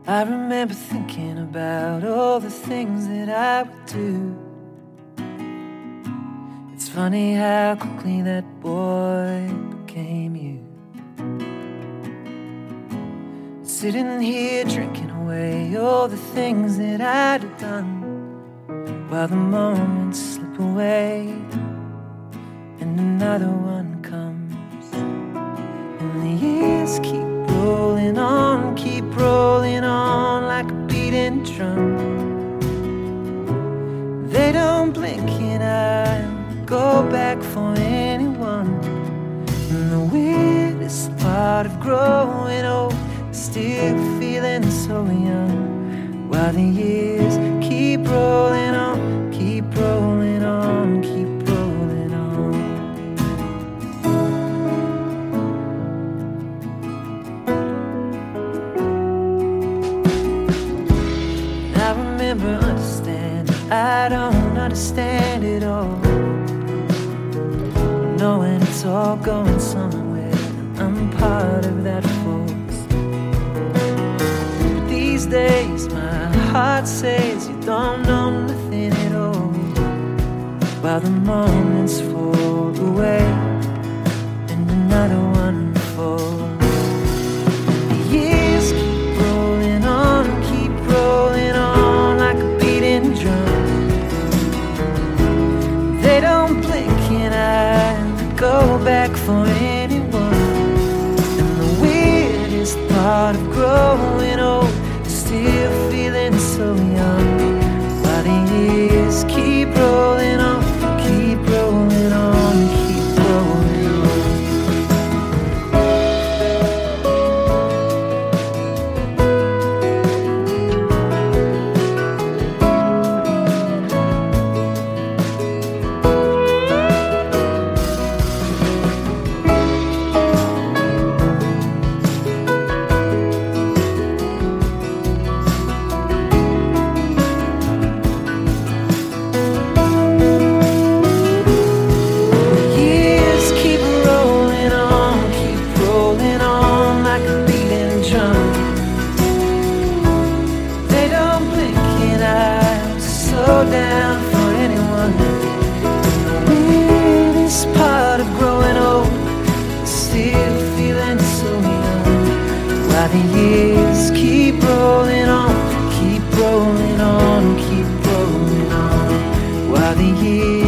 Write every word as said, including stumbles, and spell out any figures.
I remember thinking about all the things that I would do. It's funny how quickly that boy became you. Sitting here drinking away all the things that I'd have done, while the moments slip away and another one comes. And the years keep rolling on, keep rolling on like a beating drum. They don't blink and I'll go back for anyone. And the weirdest part of growing old, still feeling so young, while the years keep rolling on, keep rolling on, keep rolling on. I remember understanding I don't understand it all, knowing it's all going somewhere. I'm part of that force. These days my heart says you don't know nothing at all, while the moments fall away and another one falls. The years keep rolling on, keep rolling on like a beating drum. They don't blink and I go back for anyone. And the weirdest part of growing old, still feeling so young, while the years keep rolling on, keep rolling on, keep rolling on. Down for anyone. The weirdest part of growing old, still feeling so young, while the years keep rolling on, keep rolling on, keep rolling on, while the years